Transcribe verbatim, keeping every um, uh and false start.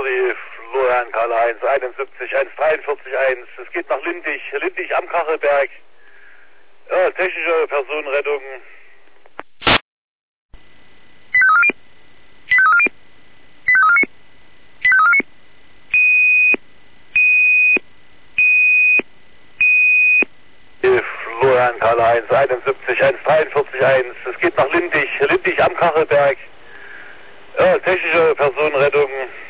Charlie, Florian Karl eins, einundsiebzig, eins dreiundvierzig, eins. Es geht nach Lindig, Lindig am Kachelberg. Ja, technische Personenrettung. Florian Karl eins, einundsiebzig, eins dreiundvierzig, eins. Es geht nach Lindig, Lindig am Kachelberg. Ja, technische Personenrettung.